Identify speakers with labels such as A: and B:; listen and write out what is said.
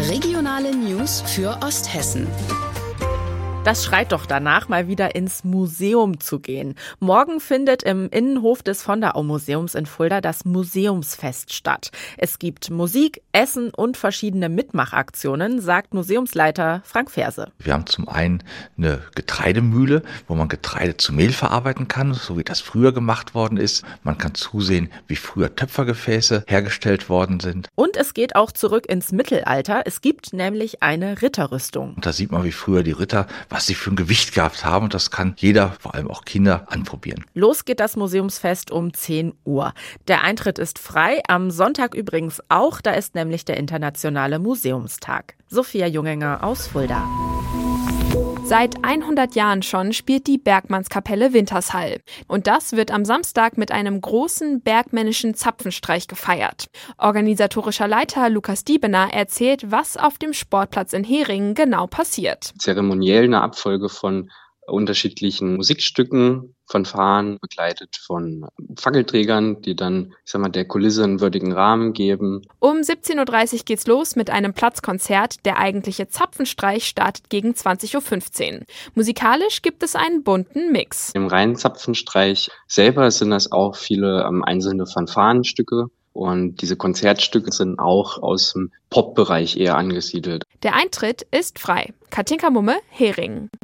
A: Regionale News für Osthessen.
B: Das schreit doch danach, mal wieder ins Museum zu gehen. Morgen findet im Innenhof des von der Au Museums in Fulda das Museumsfest statt. Es gibt Musik, Essen und verschiedene Mitmachaktionen, sagt Museumsleiter Frank Ferse.
C: Wir haben zum einen eine Getreidemühle, wo man Getreide zu Mehl verarbeiten kann, so wie das früher gemacht worden ist. Man kann zusehen, wie früher Töpfergefäße hergestellt worden sind.
B: Und es geht auch zurück ins Mittelalter. Es gibt nämlich eine Ritterrüstung.
C: Und da sieht man, wie früher die Ritter, was sie für ein Gewicht gehabt haben. Und das kann jeder, vor allem auch Kinder, anprobieren.
B: Los geht das Museumsfest um 10 Uhr. Der Eintritt ist frei, am Sonntag übrigens auch. Da ist nämlich der Internationale Museumstag. Sophia Jungenger aus Fulda.
D: Seit 100 Jahren schon spielt die Bergmannskapelle Wintershall. Und das wird am Samstag mit einem großen bergmännischen Zapfenstreich gefeiert. Organisatorischer Leiter Lukas Diebener erzählt, was auf dem Sportplatz in Heringen genau passiert.
E: Zeremoniell eine Abfolge von unterschiedlichen Musikstücken, Fanfaren, begleitet von Fackelträgern, die dann, der Kulisse einen würdigen Rahmen geben.
D: Um 17.30 Uhr geht's los mit einem Platzkonzert. Der eigentliche Zapfenstreich startet gegen 20.15 Uhr. Musikalisch gibt es einen bunten Mix.
E: Im reinen Zapfenstreich selber sind das auch viele einzelne Fanfarenstücke. Und diese Konzertstücke sind auch aus dem Pop-Bereich eher angesiedelt.
D: Der Eintritt ist frei. Katinka Mumme, Heringen.